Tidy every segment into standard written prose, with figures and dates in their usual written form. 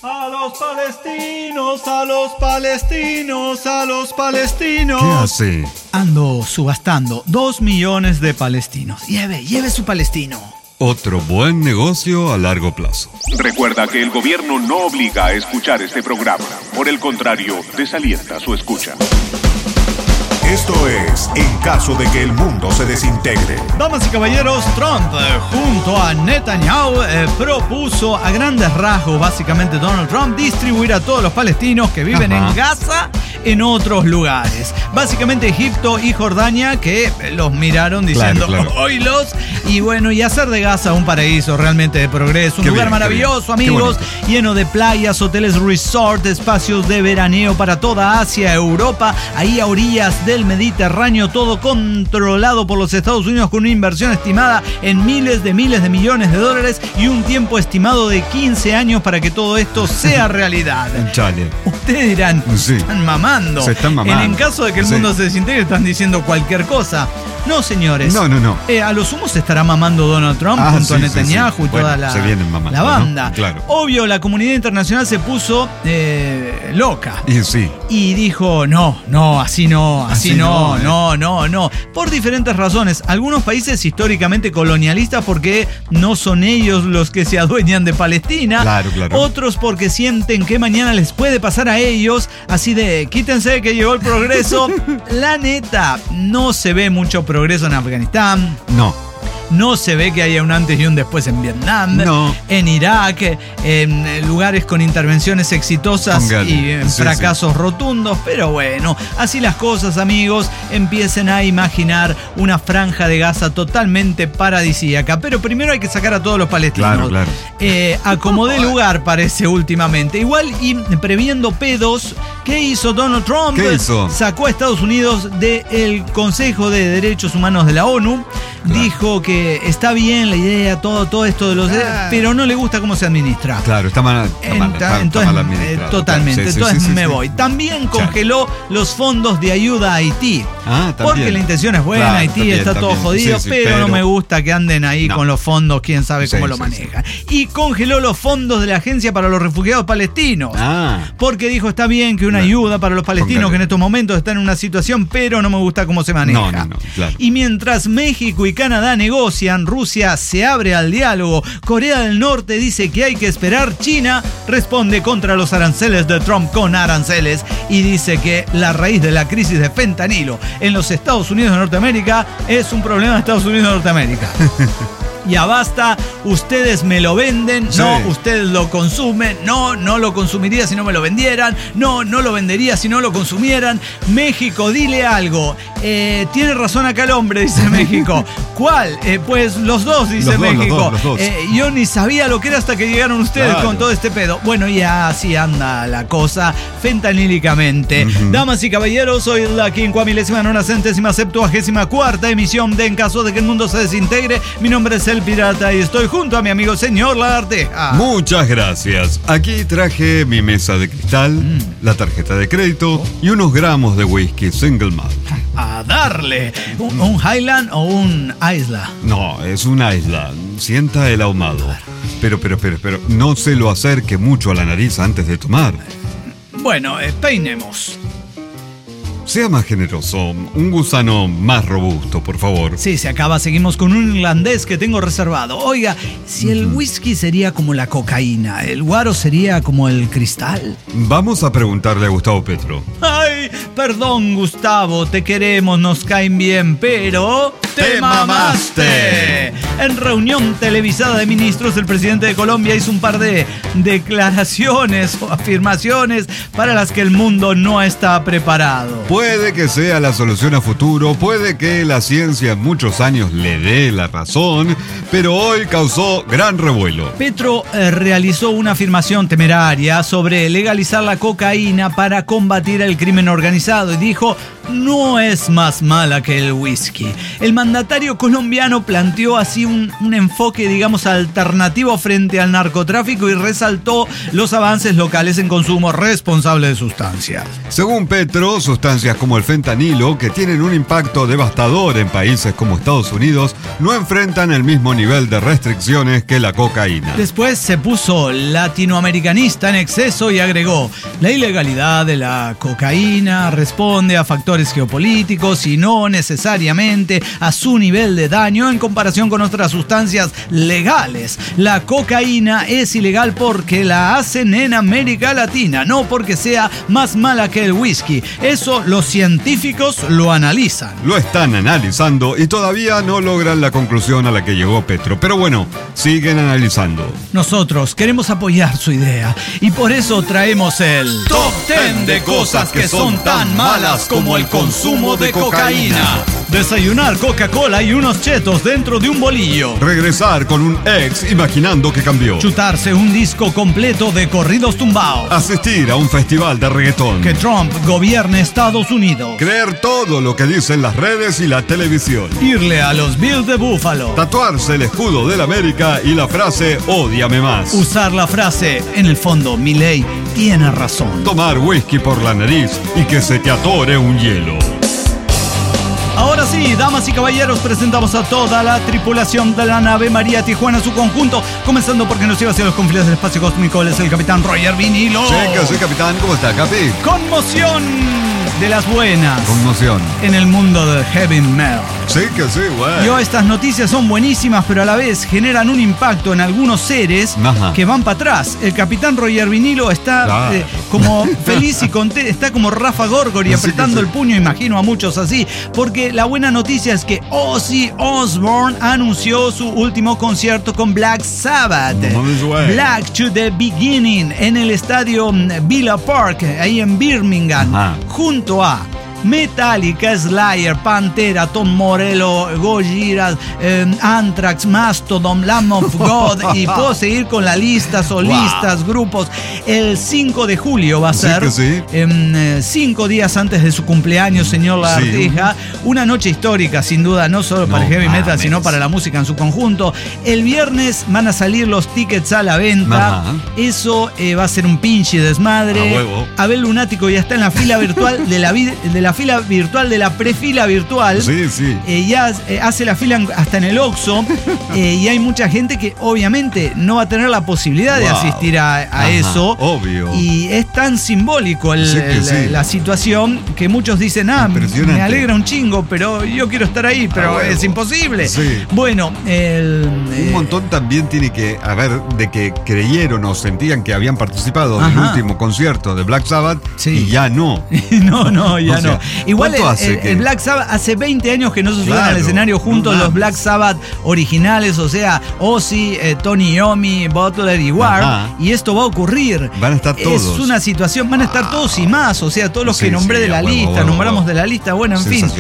A los palestinos, a los palestinos, a los palestinos. ¿Qué hace? Ando subastando 2 millones de palestinos. Lleve su palestino. Otro buen negocio a largo plazo. Recuerda que el gobierno no obliga a escuchar este programa. Por el contrario, desalienta su escucha. Esto es En caso de que el mundo se desintegre. Damas y caballeros, Trump junto a Netanyahu propuso a grandes rasgos, básicamente Donald Trump, distribuir a todos los palestinos que viven en Gaza en otros lugares. Básicamente Egipto y Jordania, que los miraron diciendo, oílos, y bueno, y hacer de Gaza un paraíso realmente de progreso, un lugar maravilloso, amigos, lleno de playas, hoteles, resort, espacios de veraneo para toda Asia, Europa, ahí a orillas del Mediterráneo, todo controlado por los Estados Unidos con una inversión estimada en miles de millones de dólares y un tiempo estimado de 15 años para que todo esto sea realidad. Chale. Ustedes dirán, están mamando. Se están mamando. En caso de que el mundo se desintegre, están diciendo cualquier cosa. No, señores. No. A lo sumo se estará mamando Donald Trump junto a Netanyahu y toda la banda. ¿no? Claro. Obvio, la comunidad internacional se puso loca. Y dijo, no, así no. Por diferentes razones. Algunos países históricamente colonialistas porque no son ellos los que se adueñan de Palestina. Claro. Otros porque sienten que mañana les puede pasar a ellos. Así de, quítense que llegó el progreso. La neta, no se ve mucho progreso en Afganistán. No se ve que haya un antes y un después en Vietnam, en Irak, en lugares con intervenciones exitosas y fracasos rotundos. Pero bueno, así las cosas, amigos. Empiecen a imaginar una franja de Gaza totalmente paradisíaca. Pero primero hay que sacar a todos los palestinos. Claro. Acomodé lugar, parece, últimamente. Igual, y previendo pedos, ¿qué hizo Donald Trump? ¿Qué hizo? Sacó a Estados Unidos del Consejo de Derechos Humanos de la ONU. Dijo que está bien la idea, todo esto de los pero no le gusta cómo se administra. Claro, está mal administrado. Totalmente. Entonces me voy. También congeló los fondos de ayuda a Haití. Porque la intención es buena, Haití está todo jodido, pero no me gusta que anden ahí con los fondos, quién sabe cómo lo manejan. Y congeló los fondos de la Agencia para los Refugiados Palestinos. Porque dijo, está bien que una ayuda para los palestinos que en estos momentos están en una situación, pero no me gusta cómo se maneja. Y mientras México y Canadá negocian, Rusia se abre al diálogo, Corea del Norte dice que hay que esperar, China responde contra los aranceles de Trump con aranceles y dice que la raíz de la crisis de fentanilo en los Estados Unidos de Norteamérica es un problema de Estados Unidos de Norteamérica. Ya basta, ustedes me lo venden, ustedes lo consumen, no lo consumiría si no me lo vendieran, no lo vendería si no lo consumieran. México, dile algo. Tiene razón acá el hombre, dice México. ¿Cuál? Pues los dos, dice México. Los dos. Yo ni sabía lo que era hasta que llegaron ustedes con todo este pedo. Bueno, ya así anda la cosa, fentanílicamente. Damas y caballeros, hoy es la 5.994ª emisión de En caso de que el mundo se desintegre. Mi nombre es El Pirata y estoy junto a mi amigo señor Lagarteja. Muchas gracias. Aquí traje mi mesa de cristal, la tarjeta de crédito y unos gramos de whisky single malt. A darle. ¿Un Highland o un Isla? No, es un Isla. Sienta el ahumado. Pero, no se lo acerque mucho a la nariz antes de tomar. Bueno, peinemos. Sea más generoso, un gusano más robusto, por favor. Sí, se acaba, seguimos con un irlandés que tengo reservado. Oiga, si el whisky sería como la cocaína, el guaro sería como el cristal. Vamos a preguntarle a Gustavo Petro. Ay, perdón, Gustavo, te queremos, nos caen bien, pero... ¡Te mamaste! En reunión televisada de ministros, el presidente de Colombia hizo un par de declaraciones o afirmaciones para las que el mundo no está preparado. Puede que sea la solución a futuro, puede que la ciencia en muchos años le dé la razón, pero hoy causó gran revuelo. Petro realizó una afirmación temeraria sobre legalizar la cocaína para combatir el crimen organizado y dijo: no es más mala que el whisky. El mandatario colombiano planteó así un enfoque, digamos, alternativo frente al narcotráfico y resaltó los avances locales en consumo responsable de sustancias. Según Petro, sustancias como el fentanilo, que tienen un impacto devastador en países como Estados Unidos, no enfrentan el mismo nivel de restricciones que la cocaína. Después se puso latinoamericanista en exceso y agregó: la ilegalidad de la cocaína responde a factores geopolíticos y no necesariamente a su nivel de daño en comparación con otras sustancias legales. La cocaína es ilegal porque la hacen en América Latina, no porque sea más mala que el whisky. Eso los científicos lo analizan. Lo están analizando y todavía no logran la conclusión a la que llegó Petro. Pero bueno, siguen analizando. Nosotros queremos apoyar su idea y por eso traemos el Top 10 de cosas que son tan malas como el consumo de cocaína. Desayunar Coca-Cola y unos chetos dentro de un bolillo. Regresar con un ex imaginando que cambió. Chutarse un disco completo de corridos tumbados. Asistir a un festival de reggaetón. Que Trump gobierne Estados Unidos. Creer todo lo que dicen las redes y la televisión. Irle a los Bills de Buffalo. Tatuarse el escudo del América y la frase "ódiame más". Usar la frase "en el fondo, Milei tiene razón". Tomar whisky por la nariz y que se te atore un hielo. Ahora sí, damas y caballeros, presentamos a toda la tripulación de la nave María Tijuana, su conjunto, comenzando porque nos lleva hacia los confines del espacio cósmico. Él es el capitán Roger Vinilo. Sí, capitán, ¿cómo está, Capi? Conmoción de las buenas. Conmoción. En el mundo del heavy metal. Sí, güey. Yo, estas noticias son buenísimas, pero a la vez generan un impacto en algunos seres que van para atrás. El capitán Roger Vinilo está como feliz y contento, está como Rafa Gorgori apretando el puño, imagino a muchos así, porque la buena noticia es que Ozzy Osbourne anunció su último concierto con Black Sabbath. Black to the Beginning, en el estadio Villa Park, ahí en Birmingham, junto a Metallica, Slayer, Pantera, Tom Morello, Gojira, Anthrax, Mastodon, Lamb of God, y puedo seguir con la lista, solistas, grupos. El 5 de julio va a ser, 5 días antes de su cumpleaños, señor Lagartija. Una noche histórica, sin duda, no solo para el heavy metal, sino para la música en su conjunto. El viernes van a salir los tickets a la venta. Eso va a ser un pinche desmadre. Abel Lunático ya está en la fila virtual de la fila virtual de la prefila virtual. Ya hace la fila hasta en el Oxxo. Y hay mucha gente que obviamente no va a tener la posibilidad de asistir a eso. Obvio. Y es tan simbólico la situación que muchos dicen: me alegra un chingo, pero yo quiero estar ahí, pero es imposible. Bueno, un montón también tiene que haber de que creyeron o sentían que habían participado del último concierto de Black Sabbath y ya no. Ya no. Igual el Black Sabbath hace 20 años que no se suben al escenario juntos los Black Sabbath originales, o sea, Ozzy, Tony Iommi, Butler y Ward, y esto va a ocurrir. Van a estar todos. Es una situación, van a estar todos y más, o sea, todos los que nombré de la lista, nombramos de la lista, bueno, en fin.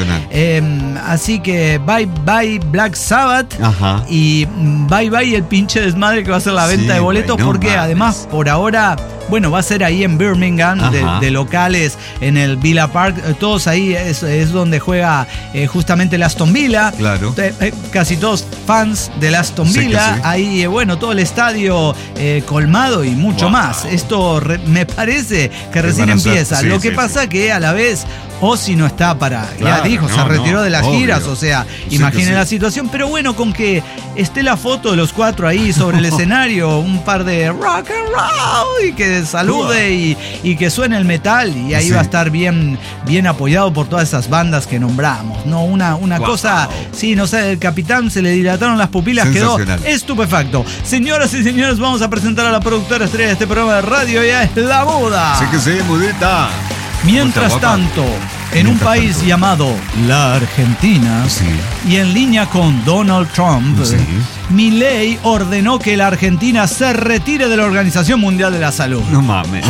Así que bye Black Sabbath y bye el pinche desmadre que va a ser la venta de boletos, porque además por ahora, bueno, va a ser ahí en Birmingham, de locales en el Villa Park. Todos ahí es donde juega justamente el Aston Villa. Claro. Casi todos fans del Aston Villa. Ahí, bueno, todo el estadio colmado y mucho más. Esto me parece que recién empieza. Lo que pasa que a la vez Ozzy no está para... ya dijo, se retiró de las giras, o sea, imaginen la situación. Pero bueno, con que esté la foto de los cuatro ahí sobre el escenario, un par de rock and roll, y que salude y que suene el metal, y ahí va a estar bien apoyado por todas esas bandas que nombramos, ¿no? Una cosa, no sé, el capitán se le dilataron las pupilas, quedó estupefacto. Señoras y señores, vamos a presentar a la productora estrella de este programa de radio, ya es la Muda. Mudita. Mientras tanto, en un país llamado la Argentina, y en línea con Donald Trump, Milei ordenó que la Argentina se retire de la Organización Mundial de la Salud. No mames.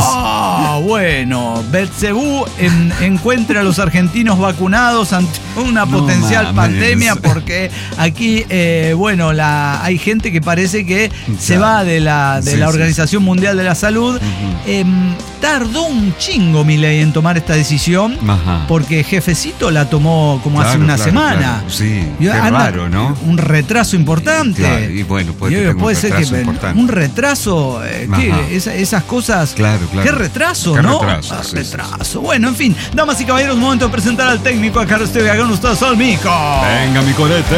Bueno, Belcebú encuentra a los argentinos vacunados ante una potencial pandemia, porque aquí, hay gente que parece que se va de la Organización Mundial de la Salud. tardó un chingo Milei en tomar esta decisión. Ajá. Porque Jefecito la tomó como hace una semana. Claro. Sí, qué raro, ¿no? Un retraso importante. Claro, y bueno, puede ser que importante. Un retraso, esas cosas. Claro. Qué retraso, ¿no? Retraso. Bueno, en fin, damas y caballeros, momento de presentar al técnico. Acá estoy con ustedes, al Mico. Venga, mi corete.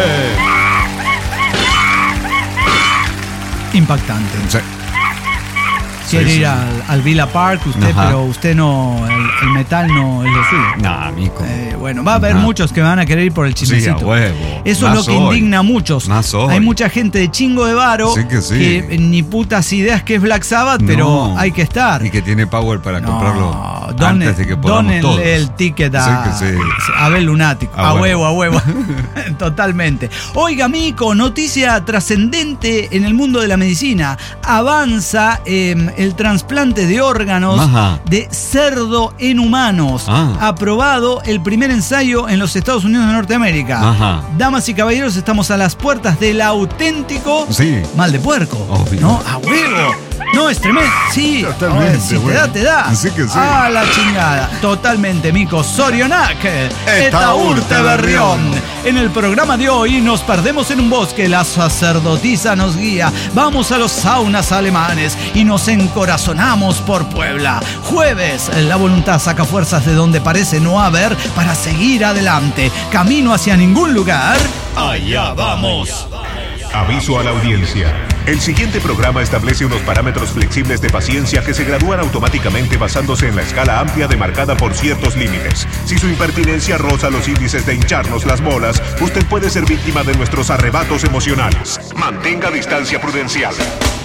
Impactante. Sí. Quiere ir al Villa Park usted, pero usted no, el metal no es lo suyo. No, mico. Bueno, va a haber muchos que van a querer ir por el chismecito. Sí, a huevo. Eso es lo que indigna a muchos. Hay mucha gente de chingo de varo que ni putas ideas que es Black Sabbath, pero hay que estar. Y que tiene power para comprarlo antes de que podamos todos. El ticket a Abel Lunático. A huevo. Totalmente. Oiga, mico, noticia trascendente en el mundo de la medicina. Avanza el trasplante de órganos de cerdo en humanos. Aprobado el primer ensayo en los Estados Unidos de Norteamérica. Damas y caballeros, estamos a las puertas del auténtico mal de puerco. Obvio. ¿No? ¡A huevo! No, es tremendo. Sí, totalmente, si te da. Sí que sí. A la chingada. Totalmente, mico. Sorionak, eta urte berrión. En el programa de hoy nos perdemos en un bosque. La sacerdotisa nos guía. Vamos a los saunas alemanes y nos encorazonamos por Puebla. Jueves, la voluntad saca fuerzas de donde parece no haber para seguir adelante. Camino hacia ningún lugar. Allá vamos. Aviso a la audiencia. El siguiente programa establece unos parámetros flexibles de paciencia que se gradúan automáticamente basándose en la escala amplia demarcada por ciertos límites. Si su impertinencia roza los índices de hincharnos las bolas, usted puede ser víctima de nuestros arrebatos emocionales. Mantenga distancia prudencial.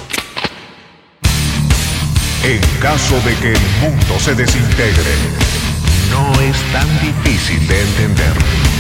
En caso de que el mundo se desintegre, no es tan difícil de entender.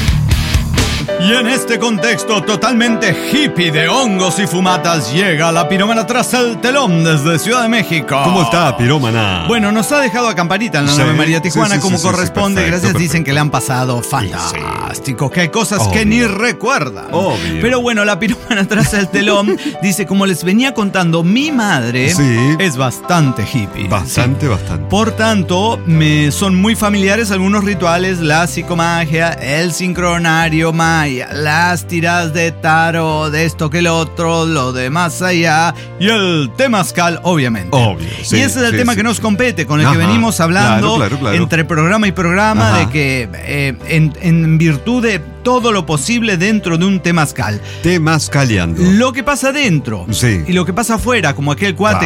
Y en este contexto totalmente hippie de hongos y fumatas llega la pirómana tras el telón desde Ciudad de México. ¿Cómo está, pirómana? Bueno, nos ha dejado a Campanita en la 9 María Tijuana como corresponde. Perfecto, gracias, dicen que le han pasado fantástico, que hay cosas que ni recuerda. Obvio. Pero bueno, la pirómana tras el telón dice, como les venía contando, mi madre es bastante hippie. Bastante. Por tanto, me son muy familiares algunos rituales, la psicomagia, el sincronario maya, las tiradas de tarot, de esto que lo otro, lo de más allá y el temazcal, obviamente. Obvio. Y ese es el tema que nos compete, con el que venimos hablando claro. entre programa y programa, de que en virtud de todo lo posible dentro de un temazcal. Temazcaleando. Lo que pasa dentro y lo que pasa afuera, como aquel cuate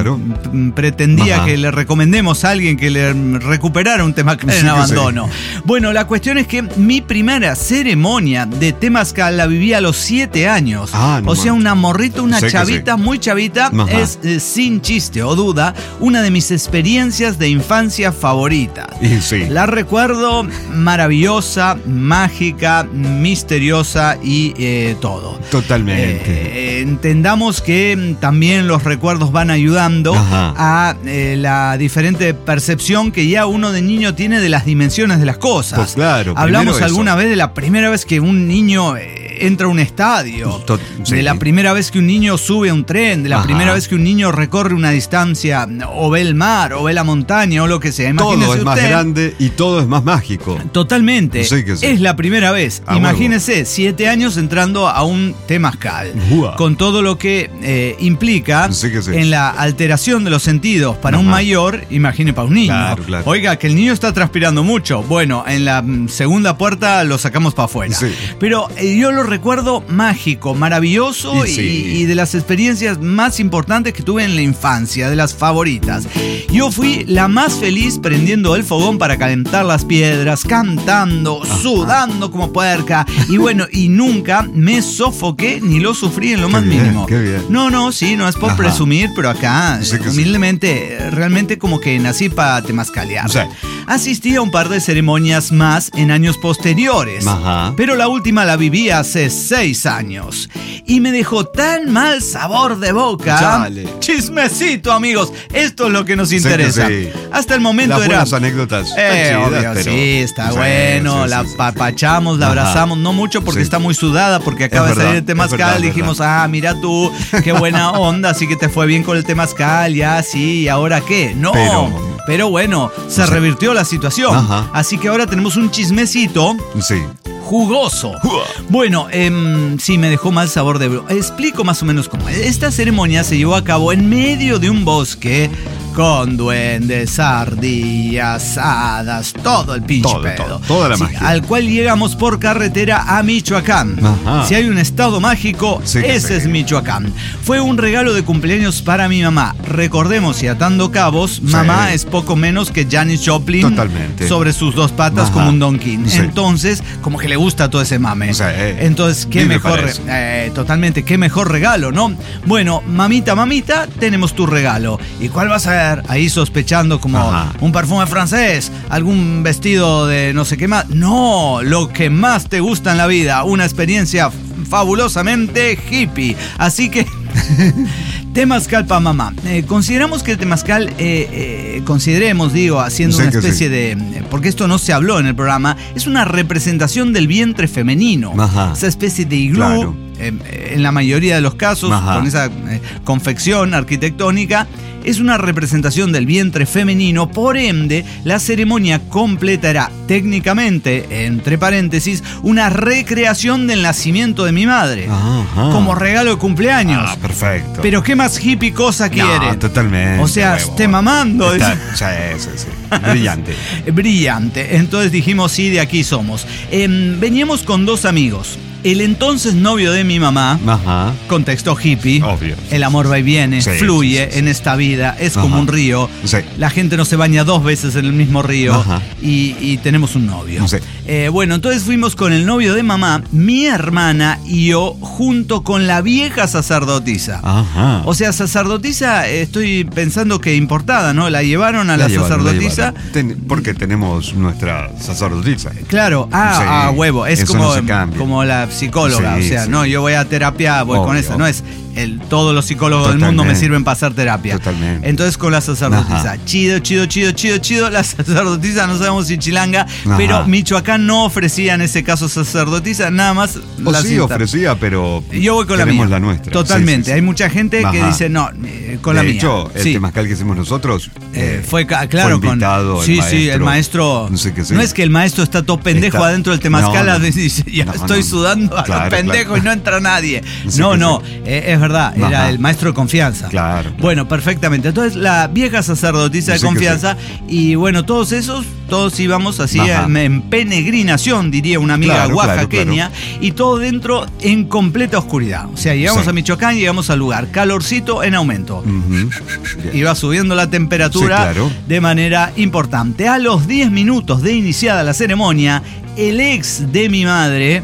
pretendía que le recomendemos a alguien que le recuperara un temazcal en abandono. Bueno, la cuestión es que mi primera ceremonia de temazcal la viví a los 7 años. O sea, una morrita, una chavita, muy chavita. Es, sin chiste o duda, una de mis experiencias de infancia favoritas. La recuerdo maravillosa, mágica, misteriosa y todo. Totalmente. Entendamos que también los recuerdos van ayudando a la diferente percepción que ya uno de niño tiene de las dimensiones de las cosas. Pues claro. Hablamos alguna vez de la primera vez que un niño entra a un estadio, de la primera vez que un niño sube a un tren, de la primera vez que un niño recorre una distancia, o ve el mar, o ve la montaña, o lo que sea. Imagínese todo es más grande y todo es más mágico. Totalmente. Es la primera vez. Imagínese, 7 años entrando a un temazcal, con todo lo que implica en la alteración de los sentidos para un mayor, imagine para un niño. Claro. Oiga, que el niño está transpirando mucho. Bueno, en la segunda puerta lo sacamos para afuera. Pero yo lo recuerdo mágico, maravilloso y de las experiencias más importantes que tuve en la infancia, de las favoritas. Yo fui la más feliz prendiendo el fogón para calentar las piedras, cantando, sudando como puerca, y bueno, y nunca me sofoqué ni lo sufrí en lo más mínimo. Qué bien. No es por presumir, pero acá, humildemente, realmente como que nací para temazcalear. Asistí a un par de ceremonias más en años posteriores, pero la última la viví hace 6 años y me dejó tan mal sabor de boca. Chismecito, amigos, esto es lo que nos interesa. Hasta el momento las buenas anécdotas. Obvio, está bueno, la papachamos, la abrazamos, no mucho porque está muy sudada, porque acaba de salir el temazcal. Dijimos, mira tú, qué buena onda, así que te fue bien con el temazcal, ya, sí, ¿y ahora qué? No. Pero bueno, se revirtió la situación. Ajá. Así que ahora tenemos un chismecito. Sí. Jugoso. Bueno, sí, me dejó mal sabor de boca. Explico más o menos cómo. Esta ceremonia se llevó a cabo en medio de un bosque con duendes, ardillas, hadas, todo el pinche pedo. Toda la magia. Al cual llegamos por carretera a Michoacán. Ajá. Si hay un estado mágico, ese es Michoacán. Fue un regalo de cumpleaños para mi mamá. Recordemos, y atando cabos, mamá es poco menos que Janis Joplin. Totalmente. Sobre sus dos patas. Ajá. Como un Don King. Sí. Entonces, como que le gusta todo ese mame. Entonces, qué mejor, totalmente, qué mejor regalo, ¿no? Bueno, mamita, tenemos tu regalo. ¿Y cuál vas a ver? Ahí sospechando como un perfume francés, algún vestido de no sé qué más. No, lo que más te gusta en la vida, una experiencia fabulosamente hippie. Así que temazcal para mamá. Consideramos que el temazcal, haciendo una especie de... Porque esto no se habló en el programa, es una representación del vientre femenino. Ajá. Esa especie de iglú, claro. En la mayoría de los casos, con esa confección arquitectónica, es una representación del vientre femenino. Por ende, la ceremonia completará técnicamente, entre paréntesis, una recreación del nacimiento de mi madre. Ajá. Como regalo de cumpleaños. Ah, perfecto. Pero qué más hippie cosa quiere. No, totalmente. O sea, esté mamando. Sí. Brillante. Brillante. Entonces dijimos, sí, de aquí somos. Veníamos con dos amigos. El entonces novio de mi mamá, contexto hippie, obvio. El amor va y viene, fluye en esta vida, es como un río. Sí. La gente no se baña 2 veces en el mismo río y tenemos un novio. Sí. Bueno, entonces fuimos con el novio de mamá, mi hermana y yo, junto con la vieja sacerdotisa. Ajá. O sea, sacerdotisa, estoy pensando que importada, ¿no? La llevaron a la sacerdotisa. Porque tenemos nuestra sacerdotisa. Claro, huevo, es como la psicóloga, o sea, no, yo voy a terapia, voy con esa, no es todos los psicólogos del mundo me sirven para hacer terapia. Totalmente. Entonces con la sacerdotisa, chido, la sacerdotisa, no sabemos si chilanga, pero Michoacán no ofrecía en ese caso sacerdotisa, nada más. Ofrecía, pero yo voy con la mía. La nuestra. Totalmente, hay mucha gente que dice, no, con la mía. De hecho, el temazcal que hicimos nosotros fue invitado el maestro. No es que el maestro está todo pendejo adentro del temazcal, dice, ya estoy sudando a los pendejos y no entra nadie. Es verdad, era el maestro de confianza. Claro. Bueno, perfectamente. Entonces, la vieja sacerdotisa de confianza, y bueno, todos íbamos así en peregrinación, diría una amiga oaxaqueña, y todo dentro en completa oscuridad. O sea, llegamos a Michoacán, llegamos al lugar, calorcito en aumento. Iba subiendo la temperatura de manera importante. A los 10 minutos de iniciada la ceremonia, el ex de mi madre,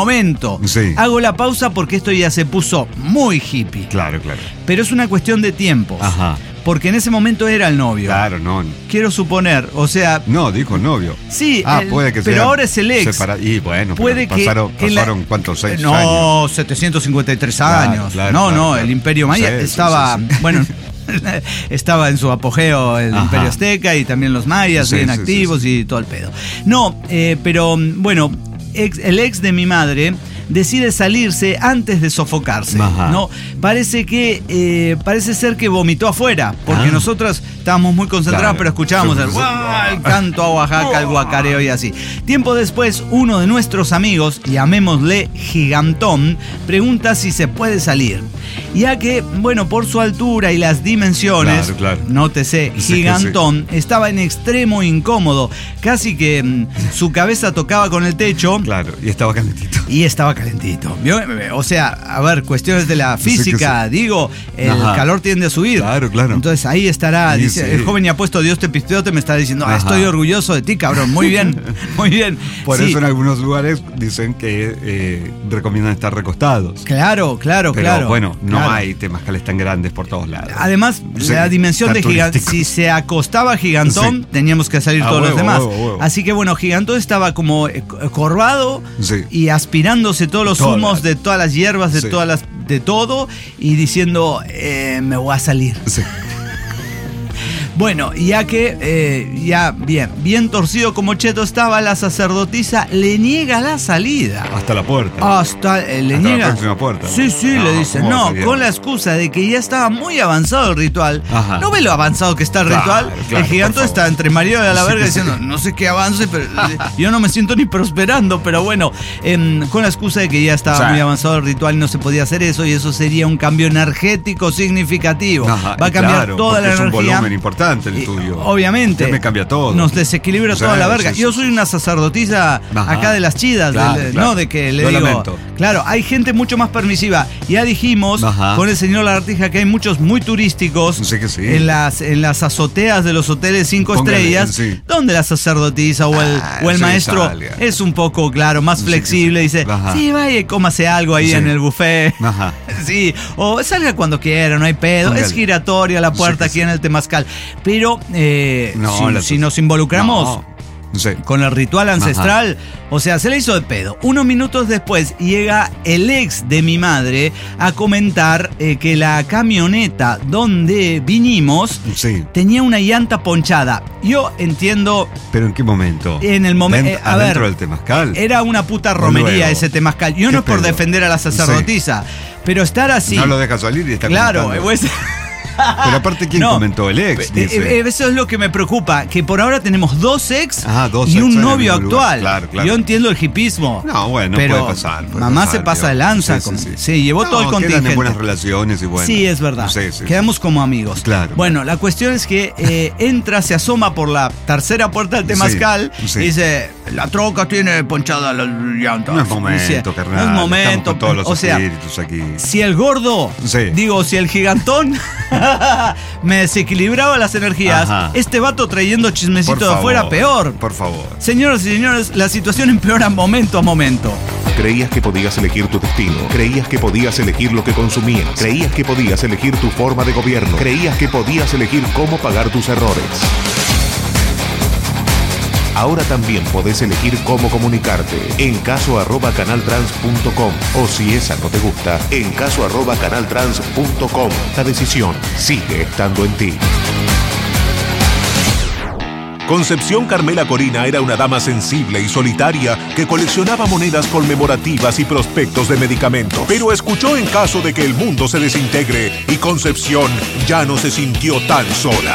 hago la pausa porque esto ya se puso muy hippie. Claro. Pero es una cuestión de tiempos. Porque en ese momento era el novio. Claro, no. Quiero suponer, o sea... No, dijo el novio. Sí, puede que pero ahora es el ex. Y bueno, puede pasaron ¿cuántos? 6 años. No, 753 años. Claro. El Imperio Maya estaba... Bueno... Estaba en su apogeo el Imperio Azteca y también los mayas bien activos y todo el pedo. No, pero bueno, el ex de mi madre decide salirse antes de sofocarse. ¿No? Parece ser que vomitó afuera, porque nosotros estábamos muy concentrados, pero escuchábamos el canto a Oaxaca, el guacareo y así. Tiempo después, uno de nuestros amigos, llamémosle Gigantón, pregunta si se puede salir. Ya que, bueno, por su altura y las dimensiones, nótese, Gigantón estaba en extremo incómodo, casi que su cabeza tocaba con el techo. Claro, y estaba calentito. O sea, a ver, cuestiones de la física, digo, el calor tiende a subir. Claro. Entonces ahí estará, dice, el joven y apuesto Dios te pisteote, me está diciendo, estoy orgulloso de ti, cabrón, muy bien, muy bien. Por eso en algunos lugares dicen que recomiendan estar recostados. Claro. Pero bueno, no hay temazcales tan grandes por todos lados. Además, la dimensión de Gigantón, si se acostaba Gigantón, teníamos que salir todos los demás. Así que bueno, Gigantón estaba como corvado y aspirándose todos los humos de todas las hierbas, de todo, y diciendo, me voy a salir. Bueno, ya que bien torcido como Cheto estaba, la sacerdotisa le niega la salida. Hasta la puerta. Le niega. La próxima puerta. Sí, le dice. No, con la excusa de que ya estaba muy avanzado el ritual. Ajá. ¿No ve lo avanzado que está el ritual? El gigantón está entre Mario y la verga diciendo, no sé qué avance, pero yo no me siento ni prosperando, pero bueno, con la excusa de que ya estaba muy avanzado el ritual y no se podía hacer eso, y eso sería un cambio energético significativo. Ajá, va a cambiar toda la energía. Es un volumen importante el tuyo. Obviamente. Ya me cambia todo. Nos desequilibra toda la verga. Yo soy una sacerdotisa acá de las chidas, no de que le digo. Lamento. Claro, hay gente mucho más permisiva. Ya dijimos con el señor Lagartija que hay muchos muy turísticos en las azoteas de los hoteles 5 estrellas, donde la sacerdotisa o el maestro es un poco, más flexible. Dice, sí, vaya y cómase algo ahí en el buffet. Sí, o salga cuando quiera, no hay pedo. Es giratoria la puerta aquí en el Temazcal. Pero si nos involucramos con el ritual ancestral, o sea, se le hizo de pedo. Unos minutos después llega el ex de mi madre a comentar que la camioneta donde vinimos tenía una llanta ponchada. Yo entiendo. ¿Pero en qué momento? En el momento. ¿Adentro del Temazcal? Era una puta romería ese Temazcal. Yo no es por defender a la sacerdotisa, pero estar así. No lo deja salir y está claro, pero aparte, ¿quién comentó? El ex, dice. Eso es lo que me preocupa, que por ahora tenemos dos ex y un novio actual. Claro. Yo entiendo el hipismo. No, bueno, pero puede pasar. Mamá se pasa de lanza. Sí, llevó todo el contingente. Quedan en buenas relaciones y bueno. Sí, es verdad. Quedamos como amigos. Claro. Bueno, la cuestión es que entra, se asoma por la tercera puerta del Temazcal y dice, la troca tiene ponchada la llanta. No es momento, carnal. No es momento. Estamos con todos los espíritus aquí. Si el gordo, si el gigantón me desequilibraba las energías, este vato trayendo chismecito de afuera, peor. Por favor. Señoras y señores, la situación empeora momento a momento. Creías que podías elegir tu destino. Creías que podías elegir lo que consumías. Creías que podías elegir tu forma de gobierno. Creías que podías elegir cómo pagar tus errores. Ahora también podés elegir cómo comunicarte en caso@canaltrans.com, o si esa no te gusta, en caso@canaltrans.com. La decisión sigue estando en ti. Concepción Carmela Corina era una dama sensible y solitaria que coleccionaba monedas conmemorativas y prospectos de medicamentos. Pero escuchó en caso de que el mundo se desintegre y Concepción ya no se sintió tan sola.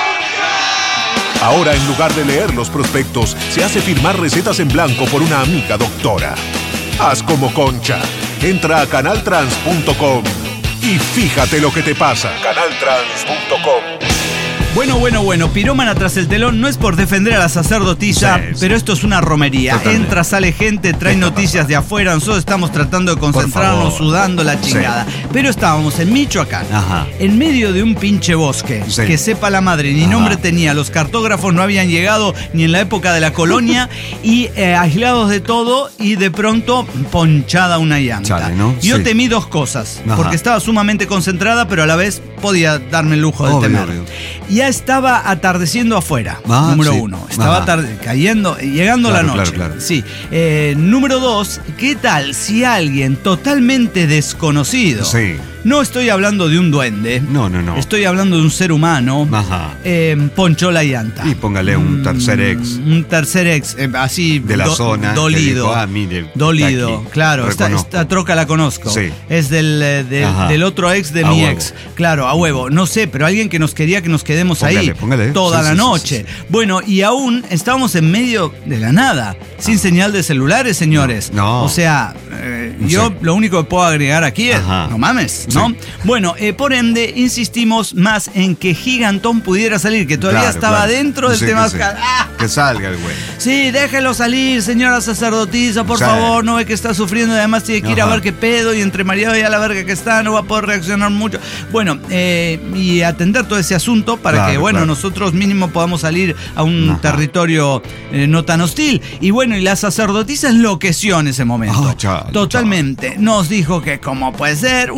Ahora, en lugar de leer los prospectos, se hace firmar recetas en blanco por una amiga doctora. Haz como Concha. Entra a canaltrans.com y fíjate lo que te pasa. Canaltrans.com. Bueno, Pirómana tras el telón no es por defender a la sacerdotisa, pero esto es una romería. Totalmente. Entra, sale gente, trae noticias de afuera, nosotros estamos tratando de concentrarnos, sudando la chingada. Pero estábamos en Michoacán, en medio de un pinche bosque, que sepa la madre, ni nombre tenía, los cartógrafos no habían llegado ni en la época de la colonia, y aislados de todo, y de pronto ponchada una llanta. Yo temí dos cosas, porque estaba sumamente concentrada, pero a la vez podía darme el lujo de temer. Ya estaba atardeciendo afuera, número uno. Estaba cayendo, llegando la noche. Claro. Sí. Número dos, ¿qué tal si alguien totalmente desconocido? No estoy hablando de un duende. No. Estoy hablando de un ser humano. Ponchó la llanta. Y póngale un tercer ex. Un tercer ex, así. De la zona. Dolido. Dijo, mire, dolido, claro. Esta troca la conozco. Es del otro ex de mi ex. Claro, a huevo. No sé, pero alguien que nos quería que nos quedemos ahí toda la noche. Bueno, y aún estábamos en medio de la nada. Sin señal de celulares, señores. O sea, yo lo único que puedo agregar aquí es, no mames, ¿no? Bueno, por ende, insistimos más en que Gigantón pudiera salir, que todavía estaba dentro del Temazcal. Que salga el güey. Sí, déjelo salir, señora sacerdotisa, por favor, no ve que está sufriendo, además tiene que ir a ver qué pedo, y entre mareado y a la verga que está, no va a poder reaccionar mucho. Bueno, y atender todo ese asunto para que, nosotros mínimo podamos salir a un territorio no tan hostil. Y bueno, y la sacerdotisa enloqueció en ese momento. Totalmente. Nos dijo que, ¿cómo puede ser? Una sarta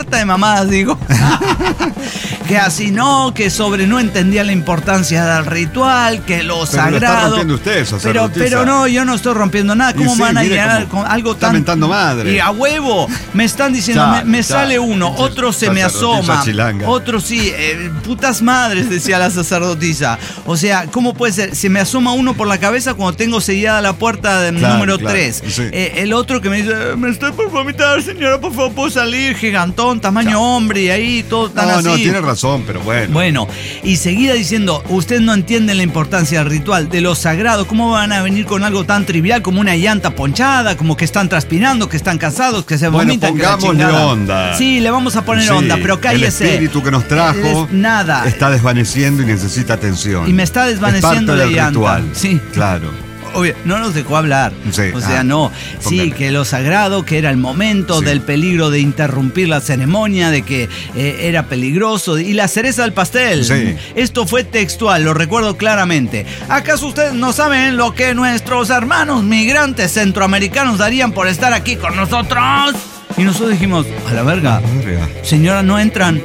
sarta de mamadas, digo. Que así no, que no entendía la importancia del ritual, que lo sagrado. Pero lo está rompiendo usted, sacerdotisa. Pero no, yo no estoy rompiendo nada. ¿Cómo van a llegar con algo tan... mentando madre. Y a huevo, me están diciendo, me sale uno, otro se me asoma, otro sí, putas madres, decía la sacerdotisa. O sea, ¿cómo puede ser? Se me asoma uno por la cabeza cuando tengo sellada la puerta del número 3. Sí. El otro que me dice, me estoy por vomitar, señora, por favor, ¿puedo salir? Gigantón, tamaño hombre, y ahí todo tan así. No, tiene razón, pero bueno. Bueno, y seguida diciendo, usted no entiende la importancia del ritual, de lo sagrado. ¿Cómo van a venir con algo tan trivial como una llanta ponchada, como que están transpirando, que están cansados, que se vomitan? Bueno, pongámosle onda. Sí, le vamos a poner onda, pero cállese. El espíritu que nos trajo está desvaneciendo y necesita atención. Y me está desvaneciendo la llanta. Ritual. Sí. Claro. Obvio, no nos dejó hablar. Sí. O sea, no. Sí, que lo sagrado, que era el momento del peligro de interrumpir la ceremonia, de que era peligroso. Y la cereza del pastel. Sí. Esto fue textual, lo recuerdo claramente. ¿Acaso ustedes no saben lo que nuestros hermanos migrantes centroamericanos darían por estar aquí con nosotros? Y nosotros dijimos, a la verga. Señora, no entran.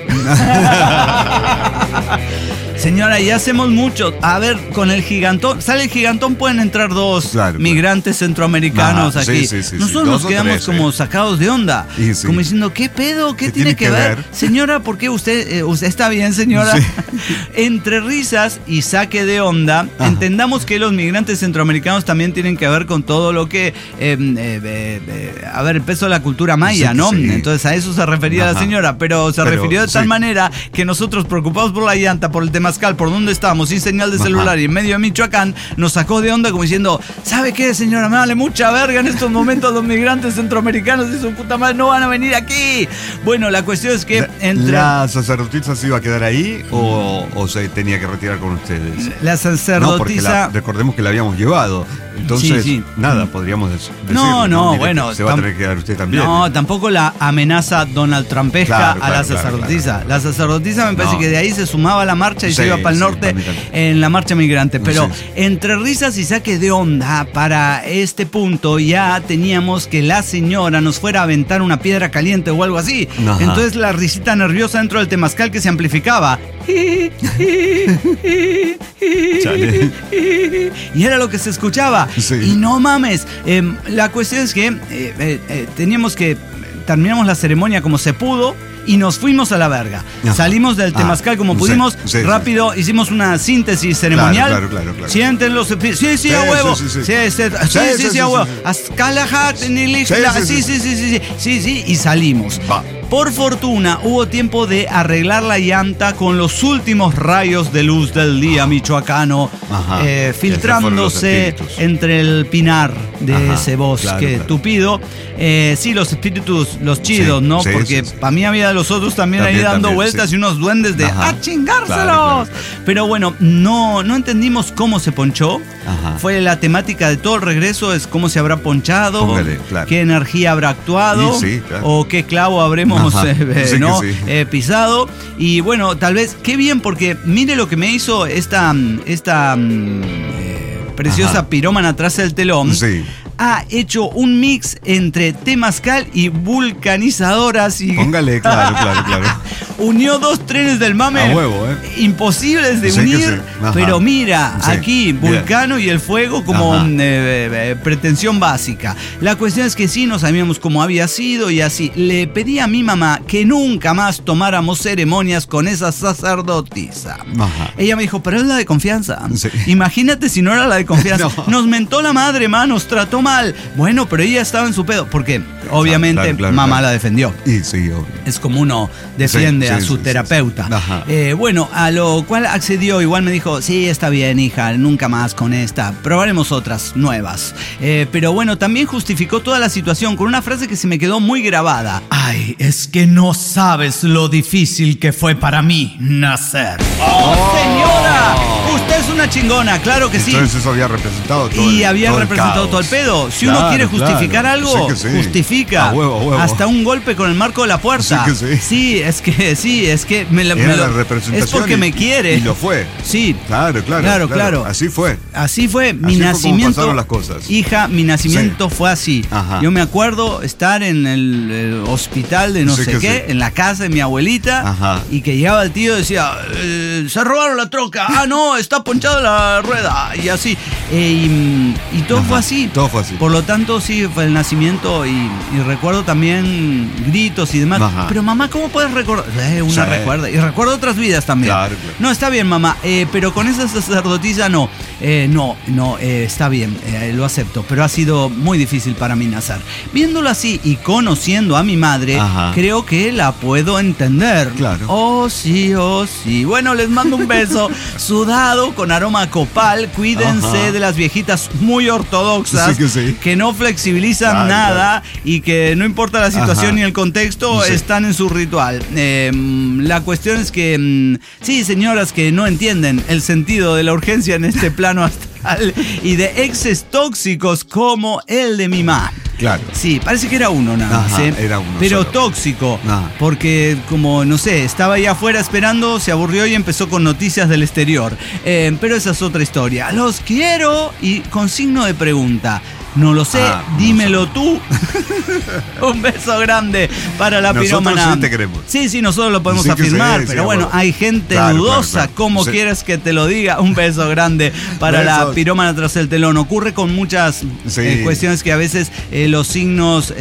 Señora, ya hacemos mucho. A ver, con el gigantón. Sale el gigantón, pueden entrar dos migrantes centroamericanos aquí. Sí, nosotros nos quedamos como sacados de onda. Como diciendo, ¿qué pedo? ¿Qué tiene que ver? Señora, ¿por qué usted está bien, señora? Sí. Entre risas y saque de onda, entendamos que los migrantes centroamericanos también tienen que ver con todo lo que... a ver, el peso de la cultura maya, ¿no? Sí. Entonces a eso se refería la señora, pero se refirió de tal manera que nosotros, preocupados por la llanta, por el temazcal, por donde estábamos, sin señal de celular y en medio de Michoacán, nos sacó de onda como diciendo, ¿sabe qué, señora? Me vale mucha verga en estos momentos los migrantes centroamericanos y su puta madre no van a venir aquí. Bueno, la cuestión es que ¿La sacerdotisa se iba a quedar ahí o se tenía que retirar con ustedes? La sacerdotisa... No, porque recordemos que la habíamos llevado. Entonces, nada, podríamos decir. No, bueno. Se va a tener que quedar usted también. No, tampoco la amenaza Donald Trumpesca a la sacerdotisa. Claro. La sacerdotisa me parece que de ahí se sumaba a la marcha y se iba para el norte en la marcha migrante. Pero entre risas y saque de onda, para este punto ya teníamos que la señora nos fuera a aventar una piedra caliente o algo así. Ajá. Entonces la risita nerviosa dentro del temazcal que se amplificaba. Y era lo que se escuchaba. Y no mames, la cuestión es que terminamos la ceremonia como se pudo y nos fuimos a la verga. Salimos del temazcal como pudimos, rápido, hicimos una síntesis ceremonial. Claro. Sienten los... Sí, a huevo. Sí, a huevo. Sí, y salimos. Por fortuna, hubo tiempo de arreglar la llanta con los últimos rayos de luz del día michoacano, filtrándose entre el pinar de ese bosque tupido. Sí, los espíritus, los chidos, ¿no? Porque para mí había los otros también ahí dando vueltas y unos duendes de ¡a chingárselos! Claro. Pero bueno, no entendimos cómo se ponchó. Fue la temática de todo el regreso, es cómo se habrá ponchado, qué energía habrá actuado, o qué clavo habremos pisado. Y bueno, tal vez, qué bien, porque mire lo que me hizo esta preciosa pirómana atrás del telón. Ha hecho un mix entre temazcal y vulcanizadoras y... Póngale, claro. Unió dos trenes del mame a huevo, imposibles de unir, pero mira, aquí Vulcano y el fuego como pretensión básica. La cuestión es que sí, no sabíamos cómo había sido y así. Le pedí a mi mamá que nunca más tomáramos ceremonias con esa sacerdotisa. Ella me dijo, pero es la de confianza. Imagínate si no era la de confianza. Nos mentó la madre, nos trató mal. Bueno, pero ella estaba en su pedo, porque obviamente mamá la defendió. Sí, obvio. Es como uno defiende a su terapeuta. Bueno, a lo cual accedió, igual me dijo, sí, está bien, hija, nunca más con esta, probaremos otras nuevas. Pero bueno, también justificó toda la situación con una frase que se me quedó muy grabada. Ay, es que no sabes lo difícil que fue para mí nacer. ¡Oh, señora! Usted es una Una chingona, claro que sí. Entonces eso había representado todo y había representado todo el pedo. Si uno quiere justificar algo, justifica. A huevo. Hasta un golpe con el marco de la puerta. Sí, es que la representación es porque me quiere. Y lo fue. Sí. Claro. Así fue. Mi nacimiento. Pasaron las cosas. Hija, mi nacimiento fue así. Ajá. Yo me acuerdo estar en el hospital de no sé qué, en la casa de mi abuelita. Ajá. Y que llegaba el tío y decía, se robaron la troca. Ah, no, está ponchada la rueda. Y así. Y todo fue así. Todo fue así. Por lo tanto, sí, fue el nacimiento y recuerdo también gritos y demás. Ajá. Pero mamá, ¿cómo puedes recordar? Una recuerda. Y recuerdo otras vidas también. Claro. No, está bien, mamá. Pero con esa sacerdotisa no. Está bien, lo acepto. Pero ha sido muy difícil para mí nacer. Viéndolo así y conociendo a mi madre, creo que la puedo entender. Claro. Oh, sí. Bueno, les mando un beso sudado con aroma a copal. Cuídense de las viejitas muy ortodoxas que no flexibilizan nada y que no importa la situación ni el contexto, están en su ritual. La cuestión es que, sí, señoras que no entienden el sentido de la urgencia en este plano astral y de exes tóxicos como el de mi mamá. Claro. Sí, parece que era uno nada más. Era uno pero solo. Tóxico. Porque, como, no sé, estaba ahí afuera esperando, se aburrió y empezó con noticias del exterior. Pero esa es otra historia. Los quiero y con signo de pregunta. No lo sé, dímelo tú. Un beso grande para la pirómana. Nosotros sí te queremos. Sí, nosotros lo podemos afirmar, pero bueno, hay gente dudosa. ¿Cómo quieres que te lo diga? Un beso grande para la pirómana tras el telón. Ocurre con muchas cuestiones que a veces los signos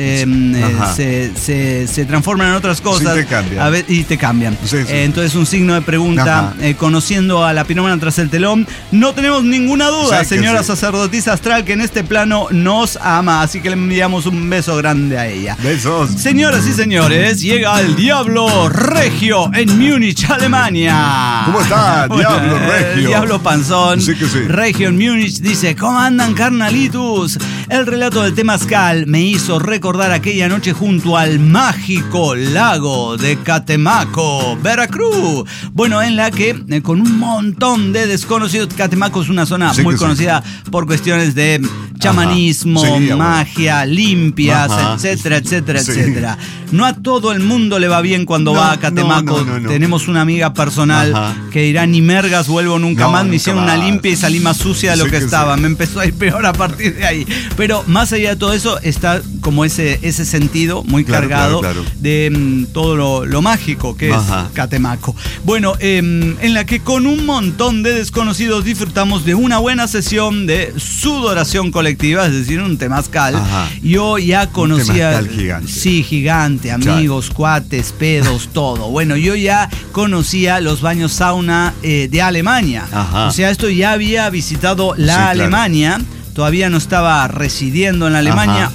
se transforman en otras cosas. Y te cambian. Entonces, un signo de pregunta. Conociendo a la pirómana tras el telón, no tenemos ninguna duda, señora sacerdotisa astral, que en este plano nos ama, así que le enviamos un beso grande a ella. Besos. Señoras y señores, llega el Diablo Regio en Múnich, Alemania. ¿Cómo está? Diablo Regio. Diablo Panzón. Sí. Regio en Múnich dice: ¿cómo andan, carnalitos? El relato del Temazcal me hizo recordar aquella noche junto al mágico lago de Catemaco, Veracruz. Bueno, en la que con un montón de desconocidos. Catemaco es una zona muy conocida por cuestiones de chamanismo, magia, limpias, etcétera. No a todo el mundo le va bien cuando va a Catemaco. No. Tenemos una amiga personal que dirá: ni mergas vuelvo nunca más. Me hicieron una limpia y salí más sucia de lo que estaba. Me empezó a ir peor a partir de ahí. Pero más allá de todo eso, está como ese sentido muy cargado de todo lo mágico que es Catemaco. Bueno, en la que con un montón de desconocidos disfrutamos de una buena sesión de sudoración colectiva, es decir, un temazcal. Yo ya conocía. Un temazcal gigante. Sí, gigante, amigos, cuates, pedos, todo. Bueno, yo ya conocía los baños sauna de Alemania. O sea, esto ya había visitado la Alemania. Todavía no estaba residiendo en Alemania,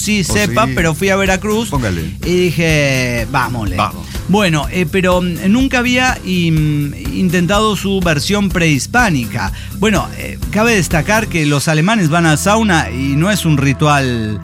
pero fui a Veracruz. Póngale. Y dije, vámonos. Bueno, pero nunca había intentado su versión prehispánica. Bueno, cabe destacar que los alemanes van al sauna y no es un ritual.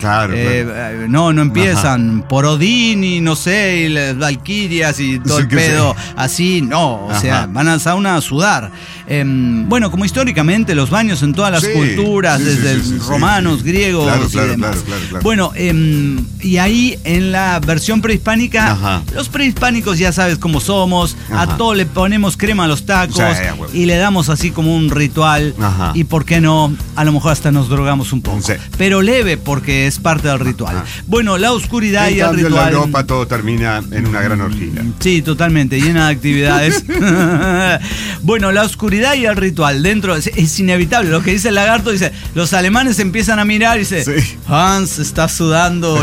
No empiezan por Odín y no sé, y las valquirias y todo el pedo. Así, no. O sea, van al sauna a sudar. Bueno, como históricamente los baños en todas las culturas, desde romanos, griegos y demás. Claro. Bueno, y ahí en la versión prehispánica, los prehispánicos ya sabes cómo somos, a todo le ponemos crema a los tacos y le damos así como un ritual y por qué no, a lo mejor hasta nos drogamos un poco, pero leve porque es parte del ritual. Bueno, la oscuridad y el ritual. En Europa todo termina en una gran orgía. Sí, totalmente, llena de actividades. Bueno, la oscuridad y el ritual dentro es inevitable. Lo que dice el lagarto, dice: los alemanes empiezan a mirar y dice: Hans está sudando,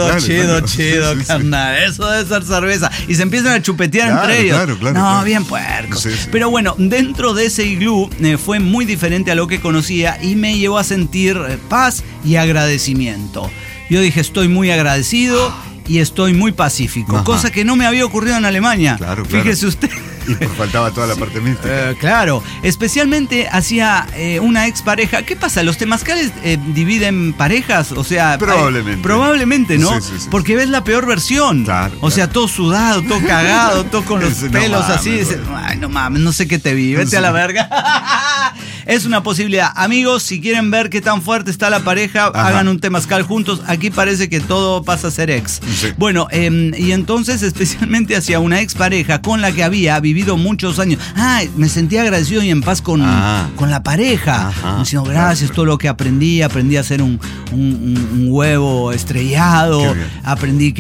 chido, carnal. Eso debe ser cerveza. Y se empiezan a chupetear entre ellos. Bien puercos. Pero bueno, dentro de ese iglú fue muy diferente a lo que conocía y me llevó a sentir paz y agradecimiento. Yo dije: estoy muy agradecido y estoy muy pacífico, cosa que no me había ocurrido en Alemania. Fíjese usted. Y pues faltaba toda la parte mística. Claro, especialmente hacia una expareja. ¿Qué pasa? ¿Los temazcales dividen parejas? O sea, probablemente, ¿no? Sí. Porque ves la peor versión. O sea, todo sudado, todo cagado, todo con los pelos así. Ay, no mames, no sé qué te vi, vete a la verga. Es una posibilidad. Amigos, si quieren ver qué tan fuerte está la pareja, hagan un temazcal juntos. Aquí parece que todo pasa a ser ex. Sí. Bueno, y entonces especialmente hacia una expareja con la que había vivido muchos años. Me sentía agradecido y en paz con la pareja. Diciendo, gracias, todo lo que aprendí a hacer un huevo estrellado, aprendí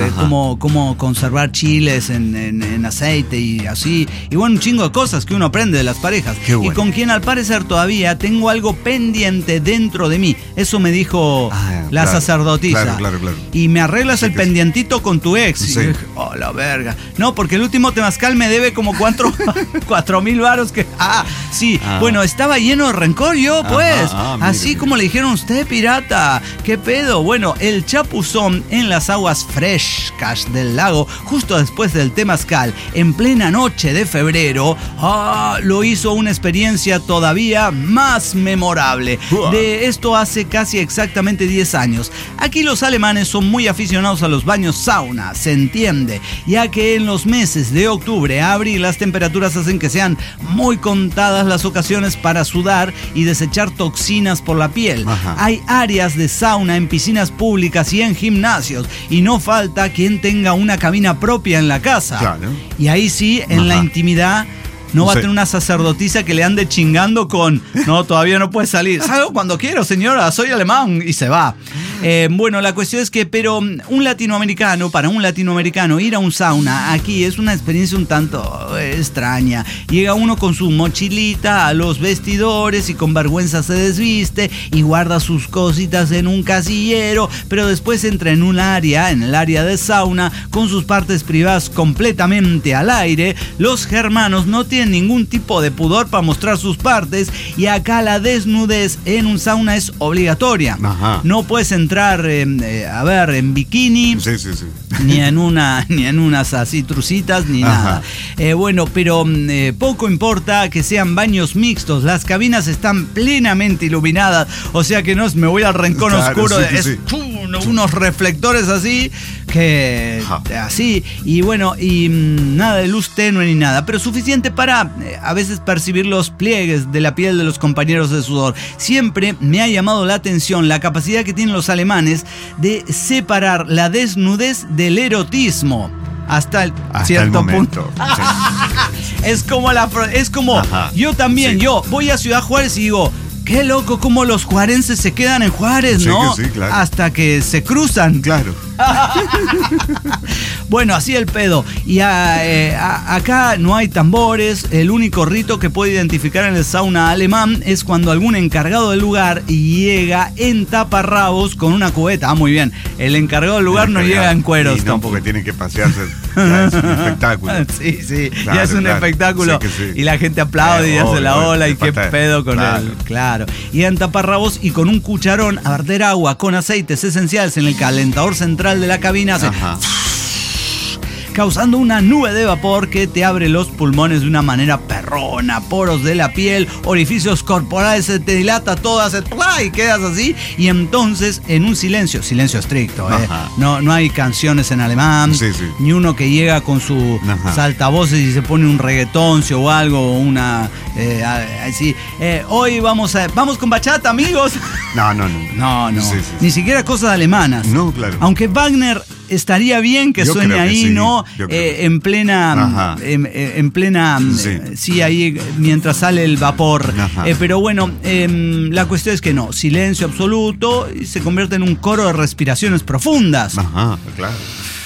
cómo conservar chiles en aceite y así. Y bueno, un chingo de cosas que uno aprende de las parejas. Y con quien al parecer todavía tengo algo pendiente dentro de mí. Eso me dijo la sacerdotisa. Claro. Y me arreglas el pendientito con tu ex. Sí. Y dije, la verga. No, porque el último temazcal me debe como 4,000 varos que... sí. Bueno, estaba lleno de rencor yo, pues. Así como le dijeron usted, pirata. ¿Qué pedo? Bueno, el chapuzón en las aguas frescas del lago, justo después del temazcal, en plena noche de febrero, lo hizo una experiencia todavía más memorable. De esto hace casi exactamente 10 años. Aquí los alemanes son muy aficionados a los baños sauna, se entiende, ya que en los meses de octubre a abril las temperaturas hacen que sean muy contadas las ocasiones para sudar y desechar toxinas por la piel. Hay áreas de sauna en piscinas públicas y en gimnasios, y no falta quien tenga una cabina propia en la casa. Claro. Y ahí sí, en la intimidad, no va a tener una sacerdotisa que le ande chingando con no, todavía no puede salir. Salgo cuando quiero, señora, soy alemán, y se va. Bueno, la cuestión es que, para un latinoamericano, ir a un sauna aquí es una experiencia un tanto extraña. Llega uno con su mochilita a los vestidores y con vergüenza se desviste y guarda sus cositas en un casillero, pero después entra en el área de sauna, con sus partes privadas completamente al aire. Los germanos no tienen ningún tipo de pudor para mostrar sus partes, y acá la desnudez en un sauna es obligatoria. No puedes entrar en bikini, ni en unas así trucitas, ni nada. Bueno, pero poco importa que sean baños mixtos, las cabinas están plenamente iluminadas, o sea que no me voy al rincón oscuro, unos reflectores así, que así, y bueno, y nada de luz tenue ni nada, pero suficiente para a veces percibir los pliegues de la piel de los compañeros de sudor. Siempre me ha llamado la atención la capacidad que tienen los alemanes de separar la desnudez del erotismo hasta cierto punto. Es como yo también, yo voy a Ciudad Juárez y digo, qué loco cómo los juarenses se quedan en Juárez, ¿no? Sí, claro. Hasta que se cruzan. Claro. Bueno, así el pedo. Y acá no hay tambores. El único rito que puede identificar en el sauna alemán es cuando algún encargado del lugar llega en taparrabos con una cubeta. Muy bien. El encargado del lugar no llega en cueros. No, porque tienen que pasearse. Ya es un espectáculo. Sí. Claro, ya es un espectáculo. Sí. Y la gente aplaude y hace la ola. Y qué pedo con él. Claro. Y en taparrabos y con un cucharón a verter agua con aceites esenciales en el calentador central de la cabina, causando una nube de vapor que te abre los pulmones de una manera perrona, poros de la piel, orificios corporales, se te dilata todo, y quedas así, y entonces en un silencio estricto, no hay canciones en alemán, ni uno que llega con su saltavoces y se pone un reggaetón o algo, así, hoy vamos con bachata, amigos. No. Ni siquiera cosas alemanas. No, claro. Aunque Wagner estaría bien que suene ahí, sí, ¿no? En plena, sí, ahí mientras sale el vapor. Pero bueno, la cuestión es que no, silencio absoluto y se convierte en un coro de respiraciones profundas. Claro.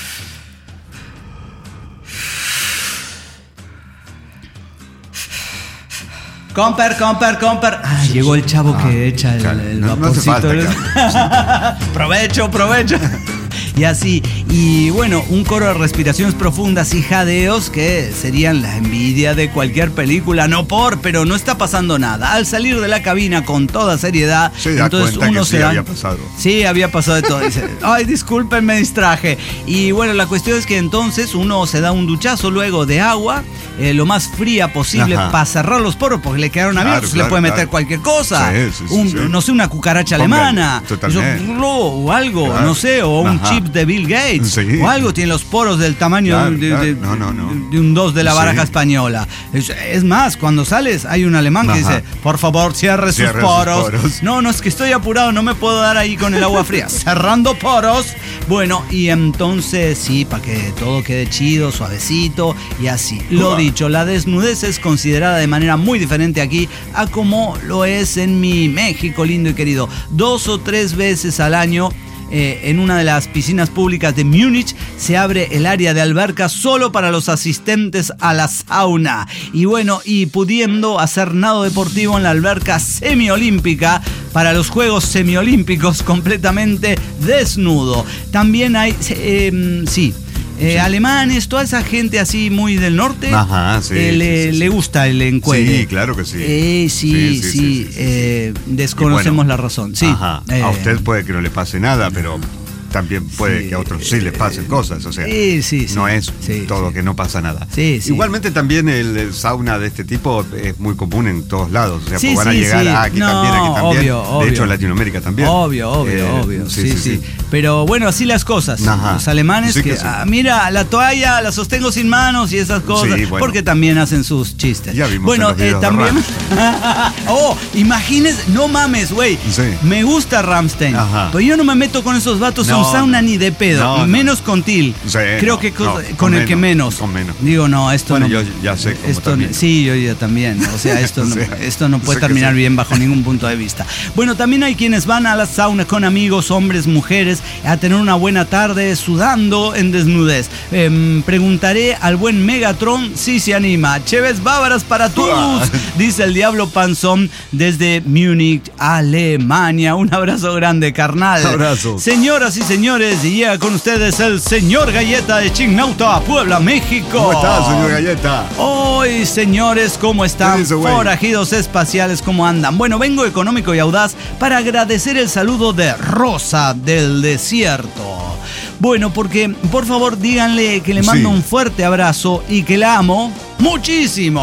Comper. Llegó el chavo que echa el vaporcito. Provecho. Y así, y bueno, un coro de respiraciones profundas y jadeos que serían la envidia de cualquier película, pero no está pasando nada. Al salir de la cabina con toda seriedad, entonces uno se da... había pasado. Sí, había pasado de todo. Dice, ay, disculpen, me distraje. Y bueno, la cuestión es que entonces uno se da un duchazo luego de agua, lo más fría posible para cerrar los poros, porque le quedaron abiertos, le puede meter cualquier cosa. Sí. No sé, una cucaracha alemana. O algo, no sé, o un chip Jobs de Bill Gates. Sí. O algo, tiene los poros del tamaño de un 2 de la baraja española. Es más, cuando sales hay un alemán que dice, por favor, cierre sus poros. No, es que estoy apurado, no me puedo dar ahí con el agua fría. Cerrando poros. Bueno, y entonces sí, para que todo quede chido, suavecito y así. Lo dicho, la desnudez es considerada de manera muy diferente aquí a como lo es en mi México lindo y querido. 2 o 3 veces al año en una de las piscinas públicas de Múnich se abre el área de alberca solo para los asistentes a la sauna. Y bueno, y pudiendo hacer nado deportivo en la alberca semiolímpica para los Juegos Semiolímpicos completamente desnudo. También hay, alemanes, toda esa gente así muy del norte, le gusta el encuere. Sí, claro que sí. Sí. Desconocemos la razón. Sí. A usted puede que no le pase nada, pero también puede que a otros sí les pasen cosas, o sea, no es todo que no pasa nada. Igualmente también el sauna de este tipo es muy común en todos lados, o sea, pues van a llegar aquí también, obvio. De hecho en Latinoamérica también. Obvio. Sí. Pero bueno, así las cosas. Los alemanes mira, la toalla la sostengo sin manos y esas cosas, porque también hacen sus chistes. Ya vimos también. Imagínese, no mames, güey. Me gusta Rammstein, pero yo no me meto con esos vatos. Son sauna ni de pedo, menos con Til. Creo que con el que menos. Con menos. Digo, no, esto bueno, no. Yo ya sé cómo esto, sí, yo también. O sea, esto no puede terminar bien bajo ningún punto de vista. Bueno, también hay quienes van a la sauna con amigos, hombres, mujeres, a tener una buena tarde sudando en desnudez. Preguntaré al buen Megatron si se anima. Cheves bávaras para todos, dice el Diablo Panzón desde Múnich, Alemania. Un abrazo grande, carnal. Abrazo. Señoras y señores, y llega con ustedes el señor Galleta de Chignauta, Puebla, México. ¿Cómo está, señor Galleta? Hoy, señores, ¿cómo están? Forajidos espaciales, ¿cómo andan? Bueno, vengo económico y audaz para agradecer el saludo de Rosa del Desierto. Bueno, porque, por favor, díganle que le mando un fuerte abrazo y que la amo muchísimo.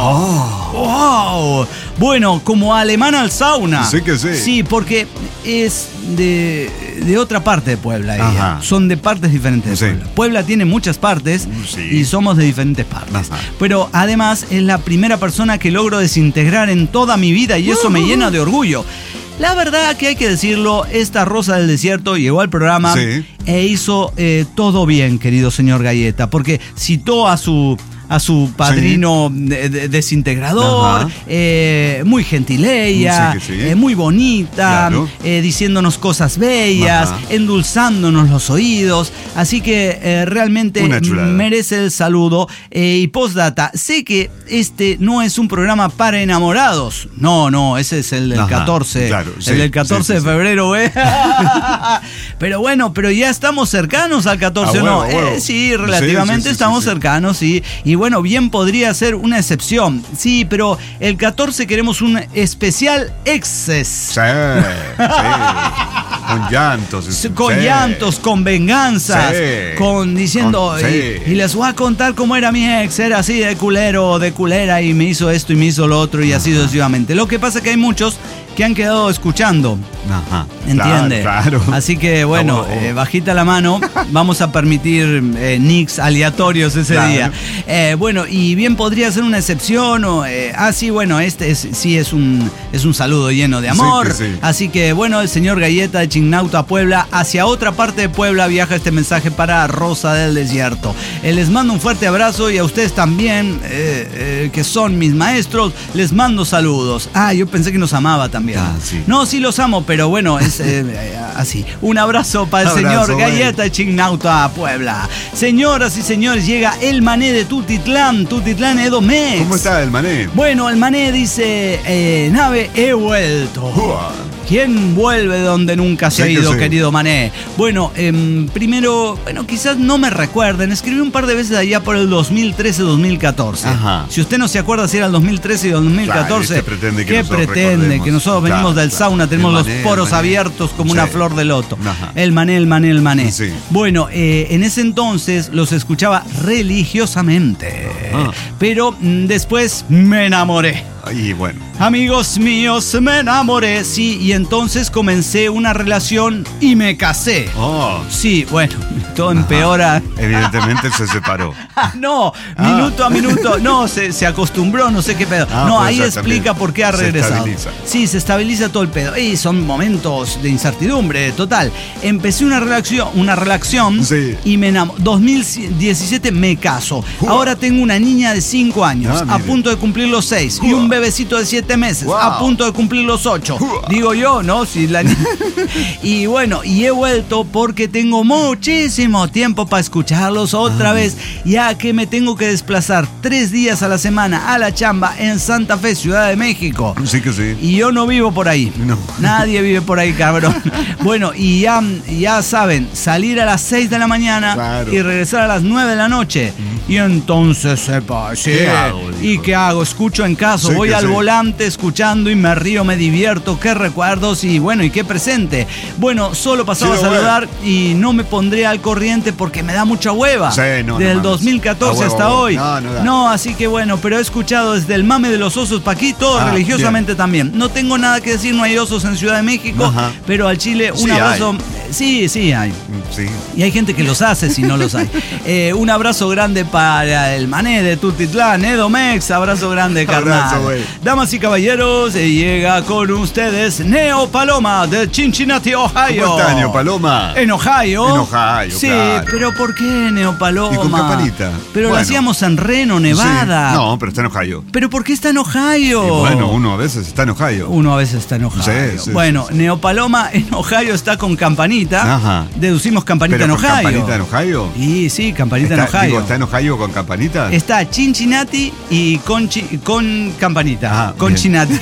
¡Wow! Bueno, como alemana al sauna. Sí que sí. Sí, porque es de otra parte de Puebla. Ella. Son de partes diferentes de Puebla. Puebla tiene muchas partes y somos de diferentes partes. Pero además es la primera persona que logro desintegrar en toda mi vida y eso me llena de orgullo. La verdad que hay que decirlo, esta Rosa del Desierto llegó al programa e hizo todo bien, querido señor Galleta, porque citó a su padrino desintegrador, muy gentil ella, muy bonita, diciéndonos cosas bellas, endulzándonos los oídos, así que realmente merece el saludo. Y postdata, sé que este no es un programa para enamorados, no, ese es el del 14, el del 14 de febrero, pero bueno, pero ya estamos cercanos al 14, ¿no? Sí, relativamente estamos cercanos, y bueno, bien podría ser una excepción. Sí, pero el 14 queremos un especial exces. Sí. Con llantos. Con llantos, con venganzas, con diciendo, y les voy a contar cómo era mi ex, era así de culero o de culera y me hizo esto y me hizo lo otro y así sucesivamente. Lo que pasa es que hay muchos que han quedado escuchando. ¿Entiende? Claro. Así que bueno, bajita la mano, vamos a permitir nicks aleatorios ese día. Bueno, y bien podría ser una excepción o bueno, este es un saludo lleno de amor. Así que bueno, el señor Galleta de Chignauta, Puebla, hacia otra parte de Puebla viaja este mensaje para Rosa del Desierto. Les mando un fuerte abrazo y a ustedes también, que son mis maestros, les mando saludos. Yo pensé que nos amaba también. No, sí los amo, pero bueno, es así. Un abrazo para el señor Galleta de Chignauta, Puebla. Señoras y señores, llega el mané de Tutitlán Edomex. ¿Cómo está el mané? Bueno, el mané dice, nave, he vuelto. ¿Quién vuelve donde nunca se ha ido, querido mané? Bueno, primero, quizás no me recuerden. Escribí un par de veces allá por el 2013-2014. Si usted no se acuerda si era el 2013 y el 2014, ¿qué pretende? Que nosotros venimos del sauna, tenemos los poros abiertos como una flor de loto. El mané. Bueno, en ese entonces los escuchaba religiosamente. Pero después me enamoré. Y bueno. Amigos míos, me enamoré, sí, y entonces comencé una relación y me casé. Oh. Sí, bueno, todo empeora. Evidentemente se separó. No, minuto a minuto. No, se acostumbró, no sé qué pedo. No, ahí explica por qué ha regresado. Se estabiliza. Sí, se estabiliza todo el pedo. Y son momentos de incertidumbre, total. Empecé una relación sí. Y me enamoré. 2017 me caso. Ahora tengo una niña de 5 años, a punto de cumplir los 6, y un bebecito de 7 meses, a punto de cumplir los 8. Digo yo, ¿no? Si la Y bueno, y he vuelto porque tengo muchísimo tiempo para escucharlos otra vez, ya que me tengo que desplazar 3 días a la semana a la chamba en Santa Fe, Ciudad de México. Sí que sí. Y yo no vivo por ahí. No. Nadie vive por ahí, cabrón. Bueno, y ya saben, salir a las 6 de la mañana, claro, y regresar a las 9 de la noche. Y entonces, sí. ¿Qué hago? ¿Y qué hago? Escucho en casa, sí, voy al volante escuchando y me río, me divierto. Qué recuerdos y bueno, y qué presente. Bueno, solo pasaba a saludar y no me pondré al corriente porque me da mucha hueva. Sí, desde el 2014 hasta hoy. No, así que bueno, pero he escuchado desde el mame de los osos Paquito, religiosamente bien. También. No tengo nada que decir, no hay osos en Ciudad de México, pero al Chile un abrazo. Sí hay. Sí. Y hay gente que los hace si no los hay. Un abrazo grande para el mané de Tutitlán, Edomex. Abrazo grande, carnal. Abrazo, damas y caballeros, llega con ustedes Neo Paloma de Cincinnati, Ohio. ¿Cómo está Neo Paloma? En Ohio. En Ohio, sí, claro. Pero ¿por qué Neo Paloma? Y con campanita. Pero lo hacíamos en Reno, Nevada. Sí. No, pero está en Ohio. ¿Pero por qué está en Ohio? Y bueno, uno a veces está en Ohio. Sí, bueno, Neo Paloma en Ohio está con campanita. Deducimos campanita. ¿Pero en Ohio? ¿Campanita en Ohio? Sí, campanita en Ohio. ¿Está en Ohio con campanita? Está Cincinnati y con campanita. Con Cincinnati.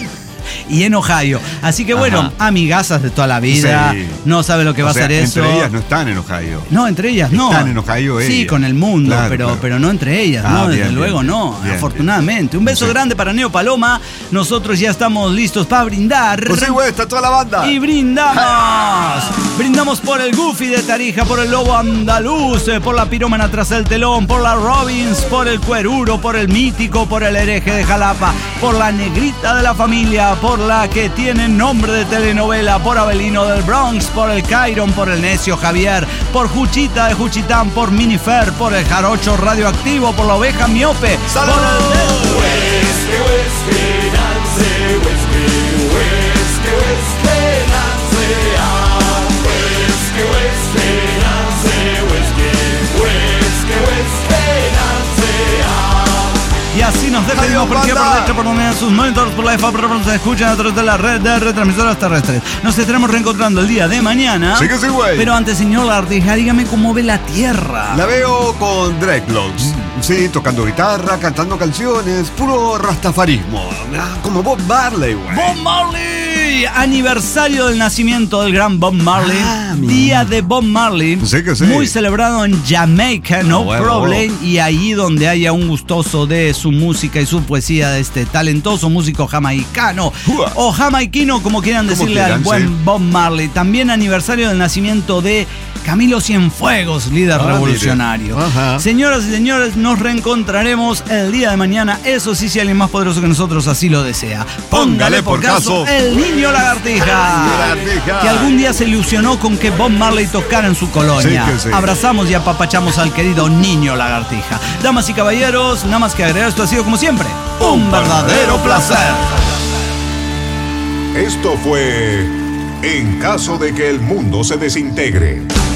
Y en Ohio. Así que bueno, amigazas de toda la vida. Sí. No sabe lo que va a ser eso. Entre ellas no están en Ohio. No, entre ellas no. Están en Ohio ellas. Sí, con el mundo, claro, pero no entre ellas. No, bien, desde luego no. Bien, afortunadamente. Un beso grande para Neo Paloma. Nosotros ya estamos listos para brindar. Pues sí, güey, está toda la banda. Y brindamos. Brindamos por el Goofy de Tarija, por el Lobo Andaluz, por la Pirómana tras el telón, por la Robbins, por el Cueruro, por el Mítico, por el Hereje de Jalapa, por la Negrita de la Familia, por la que tiene nombre de telenovela, por Abelino del Bronx, por el Cairon, por el Necio Javier, por Juchita de Juchitán, por Minifer, por el Jarocho Radioactivo, por la Oveja Miope, ¡salud! Por el Y así nos despedimos por aquí, por dentro, por donde en sus monitores, por la EFA, por se escuchan a través de la red de retransmisoras terrestres. Nos estaremos reencontrando el día de mañana. Sí que sí, güey. Pero antes, señor Lagartija, dígame cómo ve la Tierra. La veo con dreadlocks. Sí, tocando guitarra, cantando canciones, puro rastafarismo. Como Bob Marley, güey. ¡Bob Marley! Aniversario del nacimiento del gran Bob Marley. Día de Bob Marley. Sí que sí. Muy celebrado en Jamaica, no problem. Y allí donde haya un gustoso de su música y su poesía de este talentoso músico jamaicano o jamaiquino, como quieran decirle al buen Bob Marley. También aniversario del nacimiento de Camilo Cienfuegos, líder revolucionario. Señoras y señores, nos reencontraremos el día de mañana. Eso sí, si alguien más poderoso que nosotros así lo desea. Póngale por caso el Niño Lagartija. Que algún día se ilusionó con que Bob Marley tocara en su colonia. Sí. Abrazamos y apapachamos al querido Niño Lagartija. Damas y caballeros, nada más que agregar, esto ha sido como siempre un verdadero placer. Esto fue En caso de que el mundo se desintegre.